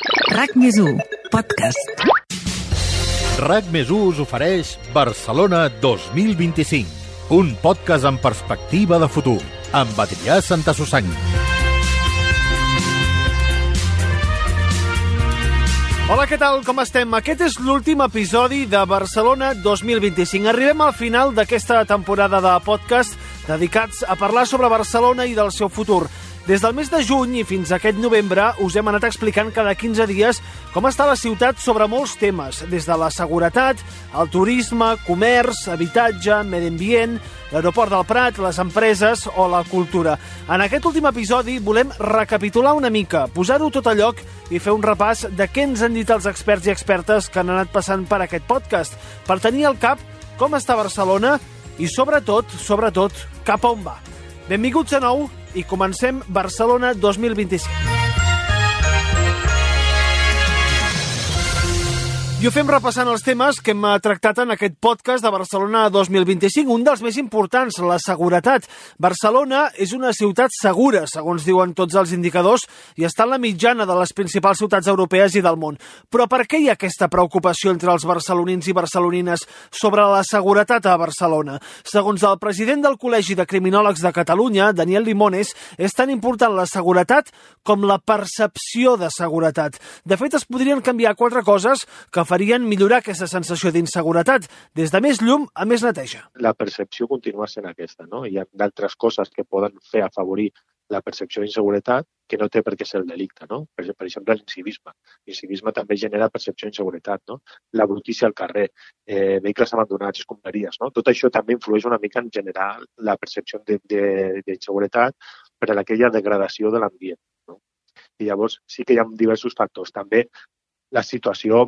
RAC+1, podcast. RAC+1 us ofereix Barcelona 2025, un podcast amb perspectiva de futur, amb Adrià Santasusagna. Hola, què tal? Com estem? Aquest és l'últim episodi de Barcelona 2025. Arribem al final d'aquesta temporada de podcast dedicats a parlar sobre Barcelona i del seu futur. Des del mes de juny i fins a aquest novembre us hem anat explicant cada 15 dies com està la ciutat sobre molts temes, des de la seguretat, el turisme, comerç, habitatge, medi ambient, l'aeroport del Prat, les empreses o la cultura. En aquest últim episodi volem recapitular una mica, posar-ho tot a lloc i fer un repàs de què ens han dit els experts i expertes que han anat passant per aquest podcast, per tenir al cap com està Barcelona i sobretot, cap a on va. Benvinguts de nou i comencem Barcelona 2025. I ho fem repassant els temes que hem tractat en aquest podcast de Barcelona 2025. Un dels més importants, la seguretat. Barcelona és una ciutat segura, segons diuen tots els indicadors, i està en la mitjana de les principals ciutats europees i del món. Però per què hi ha aquesta preocupació entre els barcelonins i barcelonines sobre la seguretat a Barcelona? Segons el president del Col·legi de Criminòlegs de Catalunya, Daniel Limones, és tan important la seguretat com la percepció de seguretat. De fet, es podrien canviar 4 coses que farien millorar aquesta sensació d'inseguretat, des de més llum a més neteja. La percepció continua sent aquesta, no? Hi ha d'altres coses que poden fer afavorir la percepció d'inseguretat que no té per què ser el delicte, no? Per exemple, l'incivisme. L'incivisme també genera percepció d'inseguretat, no? La brutícia al carrer, vehicles abandonats, escombraries, no? Tot això també influeix una mica en generar la percepció d'inseguretat per a aquella degradació de l'ambient, no? I llavors sí que hi ha diversos factors. També la situació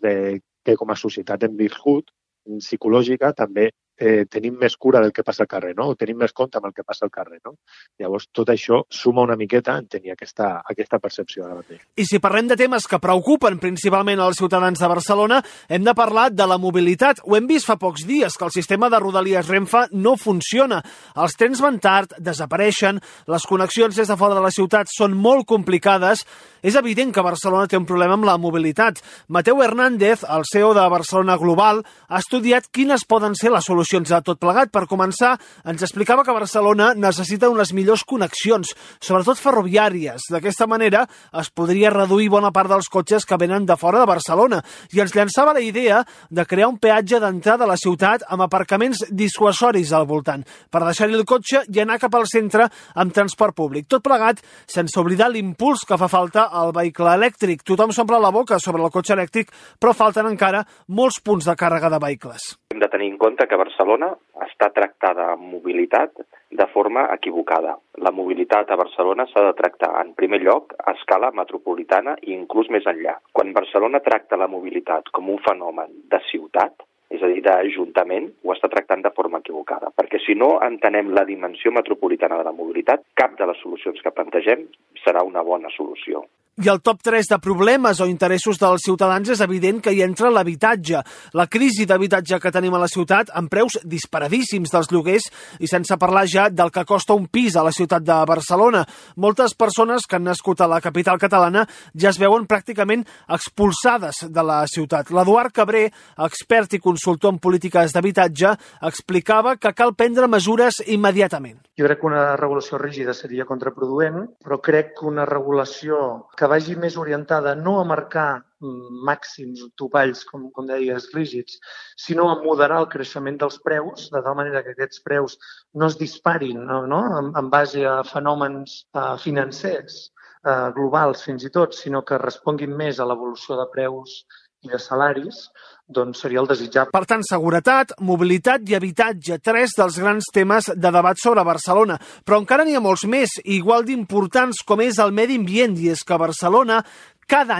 que com a societat hem viscut, psicològica, també tenim més cura del que passa al carrer, no? O tenim més compte amb el que passa al carrer, no? Llavors, tot això suma una miqueta en tenir aquesta percepció ara mateix. I si parlem de temes que preocupen principalment els ciutadans de Barcelona, hem de parlar de la mobilitat. Ho hem vist fa pocs dies, que el sistema de Rodalies Renfe no funciona. Els trens van tard, desapareixen, les connexions des de fora de la ciutat són molt complicades. És evident que Barcelona té un problema amb la mobilitat. Mateu Hernández, el CEO de Barcelona Global, ha estudiat quines poden ser les solucions de tot plegat. Per començar, ens explicava que Barcelona necessita unes millors connexions, sobretot ferroviàries. D'aquesta manera es podria reduir bona part dels cotxes que venen de fora de Barcelona. I ens llançava la idea de crear un peatge d'entrada a la ciutat amb aparcaments dissuasoris al voltant, per deixar-hi el cotxe i anar cap al centre amb transport públic. Tot plegat sense oblidar l'impuls que fa falta al vehicle elèctric. Tothom s'omple la boca sobre el cotxe elèctric, però falten encara molts punts de càrrega de vehicles. Hem de tenir en compte que Barcelona està tractada amb mobilitat de forma equivocada. La mobilitat a Barcelona s'ha de tractar, en primer lloc, a escala metropolitana i inclús més enllà. Quan Barcelona tracta la mobilitat com un fenomen de ciutat, és a dir, d'Ajuntament, ho està tractant de forma equivocada. Perquè si no entenem la dimensió metropolitana de la mobilitat, cap de les solucions que plantegem serà una bona solució. I el top 3 de problemes o interessos dels ciutadans és evident que hi entra l'habitatge. La crisi d'habitatge que tenim a la ciutat, amb preus disparadíssims dels lloguers i sense parlar ja del que costa un pis a la ciutat de Barcelona. Moltes persones que han nascut a la capital catalana ja es veuen pràcticament expulsades de la ciutat. L'Eduard Cabré, expert i consultor en polítiques d'habitatge, explicava que cal prendre mesures immediatament. Jo crec que una regulació rígida seria contraproduent, però crec que una regulació que vagi més orientada no a marcar màxims topalls, com deies, rígids, sinó a moderar el creixement dels preus, de tal manera que aquests preus no es disparin, no? En base a fenòmens financers, globals fins i tot, sinó que responguin més a l'evolució de preus i de salaris, doncs seria el desitjable. Per tant, seguretat, mobilitat i habitatge, 3 dels grans temes de debat sobre Barcelona. Però encara n'hi ha molts més, igual d'importants com és el medi ambient, i és que a Barcelona cada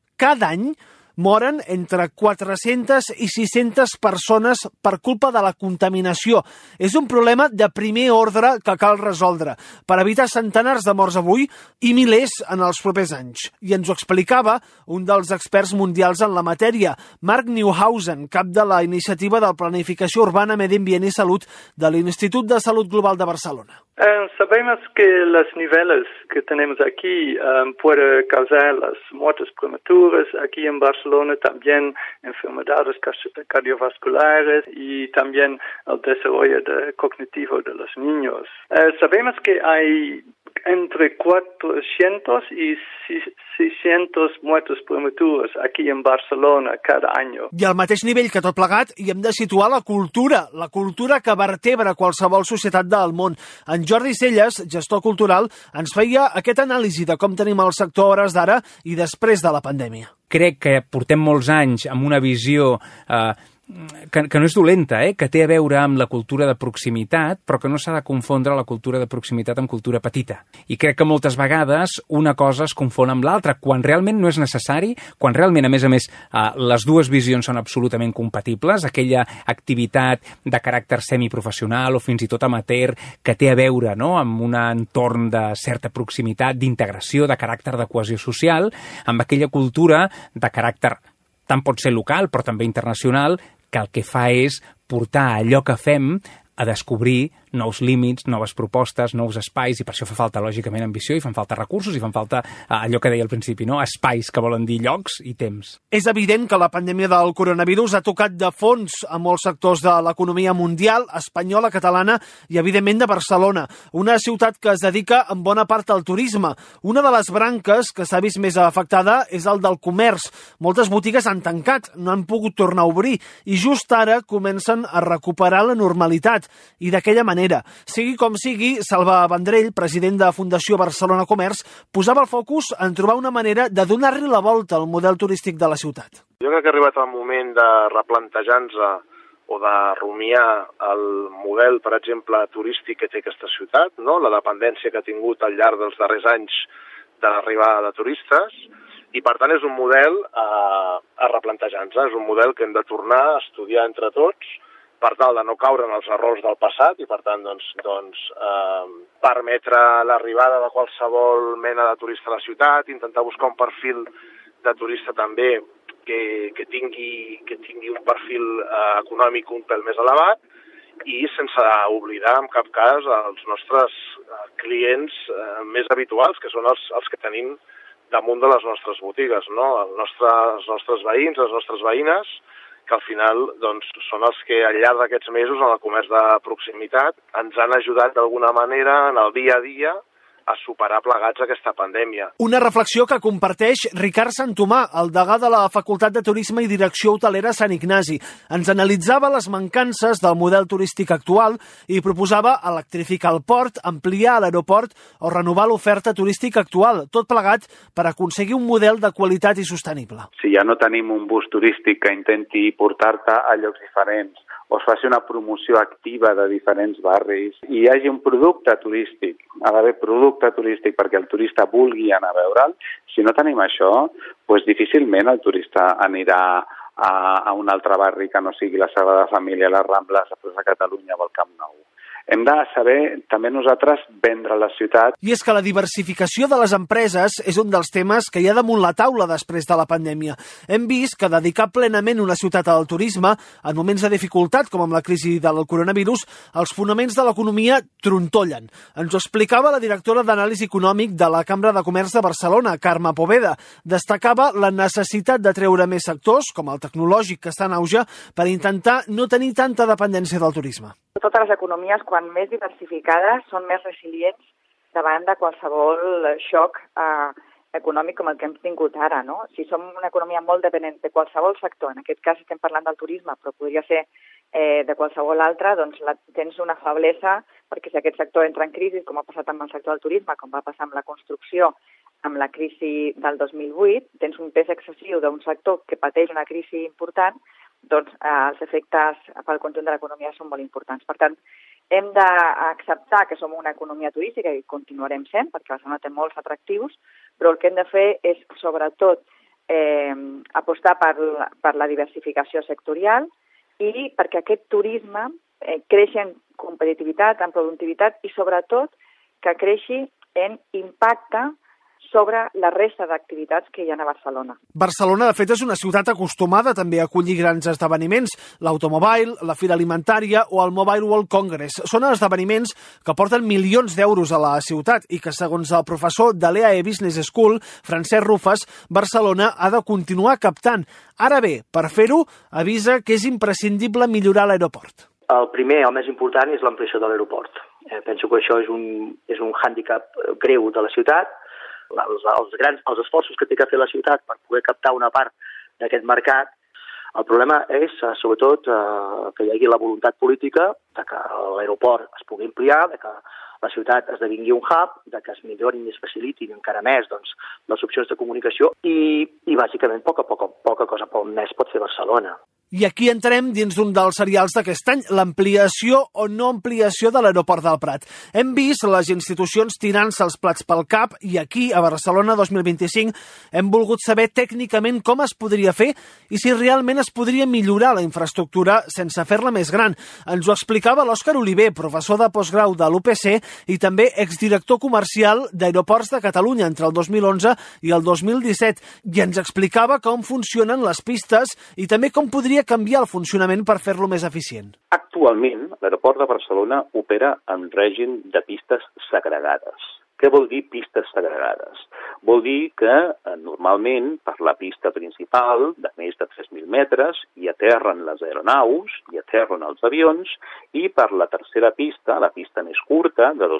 any moren entre 400 i 600 persones per culpa de la contaminació. És un problema de primer ordre que cal resoldre per evitar centenars de morts avui i milers en els propers anys. I ens ho explicava un dels experts mundials en la matèria, Mark Newhausen, cap de la Iniciativa de Planificació Urbana, Medi Ambient i Salut de l'Institut de Salut Global de Barcelona. Sabemos que los niveles que tenemos aquí pueden causar las muertes prematuras. Aquí en Barcelona también enfermedades cardiovasculares y también el desarrollo cognitivo de los niños. Sabemos que hay entre 400 y 600 muertes prematuras aquí en Barcelona cada any. I al mateix nivell que tot plegat hi hem de situar la cultura que vertebra qualsevol societat del món. En Jordi Celles, gestor cultural, ens feia aquest anàlisi de com tenim el sector a hores d'ara i després de la pandèmia. Crec que portem molts anys amb una visió que no és dolenta, que té a veure amb la cultura de proximitat, però que no s'ha de confondre la cultura de proximitat amb cultura petita. I crec que moltes vegades una cosa es confon amb l'altra, quan realment no és necessari, quan realment, a més, les dues visions són absolutament compatibles, aquella activitat de caràcter semiprofessional o fins i tot amateur que té a veure amb un entorn de certa proximitat, d'integració, de caràcter de cohesió social, amb aquella cultura de caràcter tant pot ser local, però també internacional, que el que fa és portar allò que fem a descobrir nous límits, noves propostes, nous espais, i per això fa falta, lògicament, ambició, i fan falta recursos, i fan falta allò que deia al principi, espais, que volen dir llocs i temps. És evident que la pandèmia del coronavirus ha tocat de fons a molts sectors de l'economia mundial, espanyola, catalana i, evidentment, de Barcelona, una ciutat que es dedica en bona part al turisme. Una de les branques que s'ha vist més afectada és el del comerç. Moltes botigues han tancat, no han pogut tornar a obrir, i just ara comencen a recuperar la normalitat, i d'aquella manera. Sigui com sigui, Salva Vendrell, president de Fundació Barcelona Comerç, posava el focus en trobar una manera de donar-li la volta al model turístic de la ciutat. Jo crec que ha arribat el moment de replantejar-nos o de rumiar el model, per exemple, turístic que té aquesta ciutat, la dependència que ha tingut al llarg dels darrers anys de l'arribada de turistes, i per tant és un model a replantejar-nos, és un model que hem de tornar a estudiar entre tots, per tal de no caure en els errors del passat i, per tant, permetre l'arribada de qualsevol mena de turista a la ciutat, intentar buscar un perfil de turista també que tingui un perfil econòmic un pèl més elevat i sense oblidar en cap cas els nostres clients més habituals, que són els que tenim damunt de les nostres botigues, els nostres veïns, les nostres veïnes, que al final són els que al llarg d'aquests mesos en el comerç de proximitat ens han ajudat d'alguna manera en el dia a dia a superar plegats aquesta pandèmia. Una reflexió que comparteix Ricard Santomà, el degà de la Facultat de Turisme i Direcció Hotelera Sant Ignasi. Ens analitzava les mancances del model turístic actual i proposava electrificar el port, ampliar l'aeroport o renovar l'oferta turística actual, tot plegat per aconseguir un model de qualitat i sostenible. Si ja no tenim un bus turístic que intenti portar-te a llocs diferents, o es faci una promoció activa de diferents barris i hi hagi un producte turístic, ha d'haver producte turístic perquè el turista vulgui anar a veure'l. Si no tenim això, doncs difícilment el turista anirà a un altre barri que no sigui la Sagrada Família, les Rambles, a Catalunya o el Camp Nou. Hem de saber també nosaltres vendre la ciutat. I és que la diversificació de les empreses és un dels temes que hi ha damunt la taula després de la pandèmia. Hem vist que dedicar plenament una ciutat al turisme, en moments de dificultat com amb la crisi del coronavirus, els fonaments de l'economia trontollen. Ens ho explicava la directora d'Anàlisi Econòmic de la Cambra de Comerç de Barcelona, Carme Poveda. Destacava la necessitat de treure més sectors, com el tecnològic que està en auge, per intentar no tenir tanta dependència del turisme. Totes les economies, quan més diversificades, són més resilients davant de qualsevol xoc econòmic com el que hem tingut ara, no? Si som una economia molt dependent de qualsevol sector, en aquest cas estem parlant del turisme, però podria ser de qualsevol altre, doncs tens una feblesa, perquè si aquest sector entra en crisi, com ha passat amb el sector del turisme, com va passar amb la construcció, amb la crisi del 2008, tens un pes excessiu d'un sector que pateix una crisi important, doncs els efectes pel conjunt de l'economia són molt importants. Per tant, hem d'acceptar que som una economia turística i continuarem sent, perquè Barcelona té molts atractius, però el que hem de fer és, sobretot, apostar per la diversificació sectorial i perquè aquest turisme creixi en competitivitat, en productivitat i, sobretot, que creixi en impacte sobre la resta d'activitats que hi ha a Barcelona. Barcelona, de fet, és una ciutat acostumada també a acollir grans esdeveniments, l'Automobile, la Fira Alimentària o el Mobile World Congress. Són esdeveniments que porten milions d'euros a la ciutat i que, segons el professor de l'EAE Business School, Francesc Rufas, Barcelona ha de continuar captant. Ara bé, per fer-ho, avisa que és imprescindible millorar l'aeroport. El primer, el més important, és l'ampliació de l'aeroport. Penso que això és un hàndicap greu de la ciutat. Els esforços que té que fer la ciutat per poder captar una part d'aquest mercat, el problema és, sobretot, que hi hagi la voluntat política de que l'aeroport es pugui ampliar, de que la ciutat esdevingui un hub, de que es millorin i es facilitin encara més les opcions de comunicació i bàsicament, poca cosa més pot fer Barcelona. I aquí entrem dins d'un dels serials d'aquest any, l'ampliació o no ampliació de l'aeroport del Prat. Hem vist les institucions tirant-se els plats pel cap i aquí, a Barcelona 2025, hem volgut saber tècnicament com es podria fer i si realment es podria millorar la infraestructura sense fer-la més gran. Ens ho explicava l'Òscar Oliver, professor de postgrau de l'UPC i també exdirector comercial d'Aeroports de Catalunya entre el 2011 i el 2017, i ens explicava com funcionen les pistes i també com podria canviar el funcionament per fer-lo més eficient. Actualment, l'aeroport de Barcelona opera en règim de pistes segregades. Què vol dir pistes segregades? Vol dir que normalment per la pista principal de més de 3.000 metres hi aterren les aeronaus, hi aterren els avions, i per la tercera pista, la pista més curta, de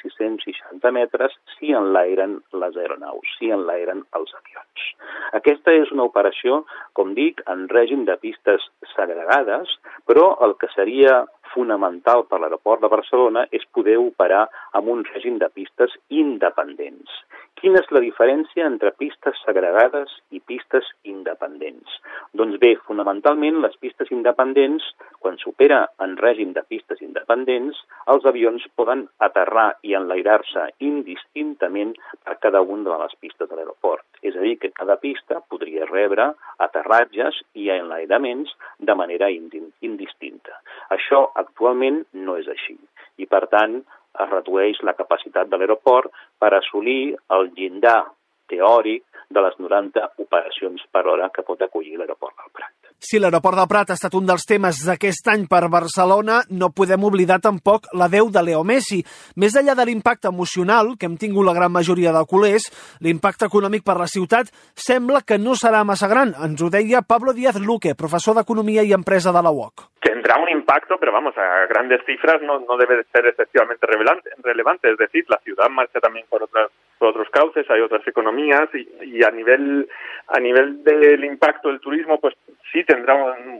2.660 metres, s'hi enlairen les aeronaus, s'hi enlairen els avions. Aquesta és una operació, com dic, en règim de pistes segregades, però el que seria fonamental per l'aeroport de Barcelona és poder operar amb un règim de pistes independents. Quina és la diferència entre pistes segregades i pistes independents? Doncs bé, fonamentalment, les pistes independents, quan s'opera en règim de pistes independents, els avions poden aterrar i enlairar-se indistintament per cada una de les pistes de l'aeroport. És a dir, que cada pista podria rebre aterratges i enlairaments de manera indistinta. Això actualment no és així i, per tant, es redueix la capacitat de l'aeroport per assolir el llindar teòric de les 90 operacions per hora que pot acollir l'aeroport del Prat. Si l'aeroport del Prat ha estat un dels temes d'aquest any per Barcelona, no podem oblidar tampoc l'adeu de Leo Messi. Més enllà de l'impacte emocional, que hem tingut la gran majoria de culers, l'impacte econòmic per la ciutat sembla que no serà massa gran. Ens ho deia Pablo Díaz Luque, professor d'Economia i Empresa de la UOC. Tendrá un impacto, pero vamos, a grandes cifras no debe de ser excesivamente relevante. Es decir, la ciudad marcha también por otros cauces, hay otras economías y a nivel del impacto del turismo, pues sí tendrá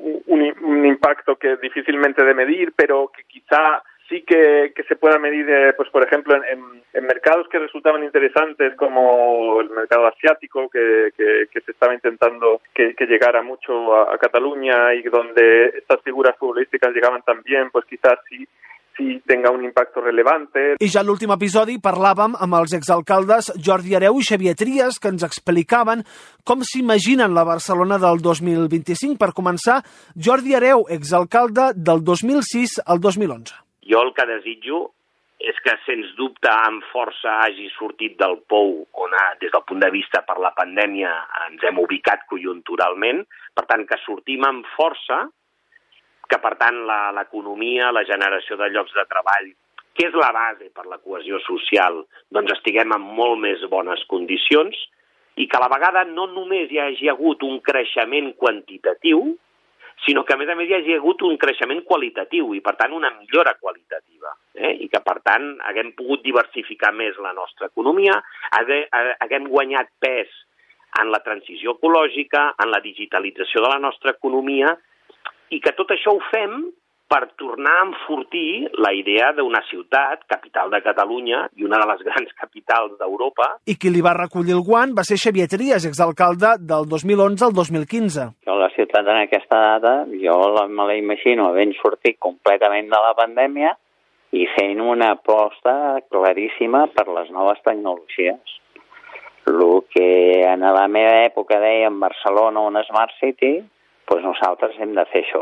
un impacto que difícilmente de medir, pero que quizá sí que se pueda medir, pues por ejemplo, en mercados que resultaban interesantes como el mercado asiático, que se estaba intentando que llegara mucho a Cataluña y donde estas figuras futbolísticas llegaban también, pues quizás sí tenga un impacte rellevante. I ja en l'últim episodi parlàvem amb els exalcaldes Jordi Hereu i Xavier Trias, que ens explicaven com s'imaginen la Barcelona del 2025. Per començar, Jordi Hereu, exalcalde del 2006 al 2011. Jo el que desitjo és que, sens dubte, amb força hagi sortit del pou on, des del punt de vista per la pandèmia, ens hem ubicat conjunturalment. Per tant, que sortim amb força, que, per tant, l'economia, la generació de llocs de treball, que és la base per la cohesió social, doncs estiguem en molt més bones condicions i que a la vegada no només hi hagi hagut un creixement quantitatiu, sinó que, a més, hi hagi hagut un creixement qualitatiu i, per tant, una millora qualitativa. I que, per tant, haguem pogut diversificar més la nostra economia, haguem guanyat pes en la transició ecològica, en la digitalització de la nostra economia, i que tot això ho fem per tornar a enfortir la idea d'una ciutat, capital de Catalunya i una de les grans capitals d'Europa. I qui li va recollir el guant va ser Xavier Trias, exalcalde del 2011 al 2015. La ciutat en aquesta data, jo me la imagino havent sortit completament de la pandèmia i fent una aposta claríssima per les noves tecnologies. El que en la meva època dèiem Barcelona una Smart City, doncs nosaltres hem de fer això.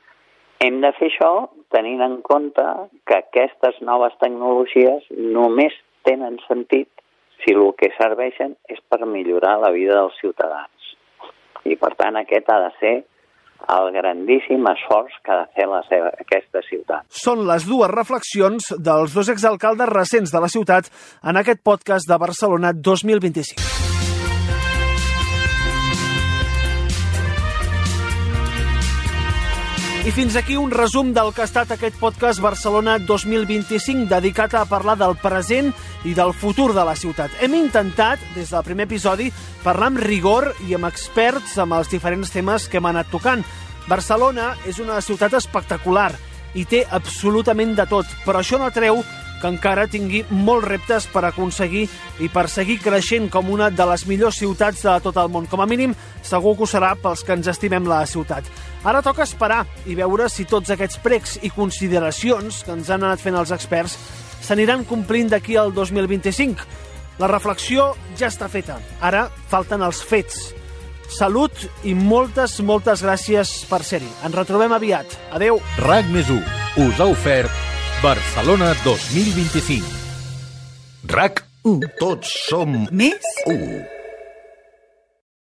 Hem de fer això tenint en compte que aquestes noves tecnologies només tenen sentit si el que serveixen és per millorar la vida dels ciutadans. I, per tant, aquest ha de ser el grandíssim esforç que ha de fer aquesta ciutat. Són les dues reflexions dels dos exalcaldes recents de la ciutat en aquest podcast de Barcelona 2025. I fins aquí un resum del que ha estat aquest podcast Barcelona 2025, dedicat a parlar del present i del futur de la ciutat. Hem intentat, des del primer episodi, parlar amb rigor i amb experts amb els diferents temes que hem anat tocant. Barcelona és una ciutat espectacular i té absolutament de tot, però això no treu que encara tingui molts reptes per aconseguir i per seguir creixent com una de les millors ciutats de tot el món. Com a mínim, segur que ho serà pels que ens estimem la ciutat. Ara toca esperar i veure si tots aquests pregs i consideracions que ens han anat fent els experts s'aniran complint d'aquí al 2025. La reflexió ja està feta. Ara falten els fets. Salut i moltes gràcies per ser-hi. Ens retrobem aviat. Adeu. RAC+1 us ha ofert Barcelona 2025. RAC1. Tots som més 1.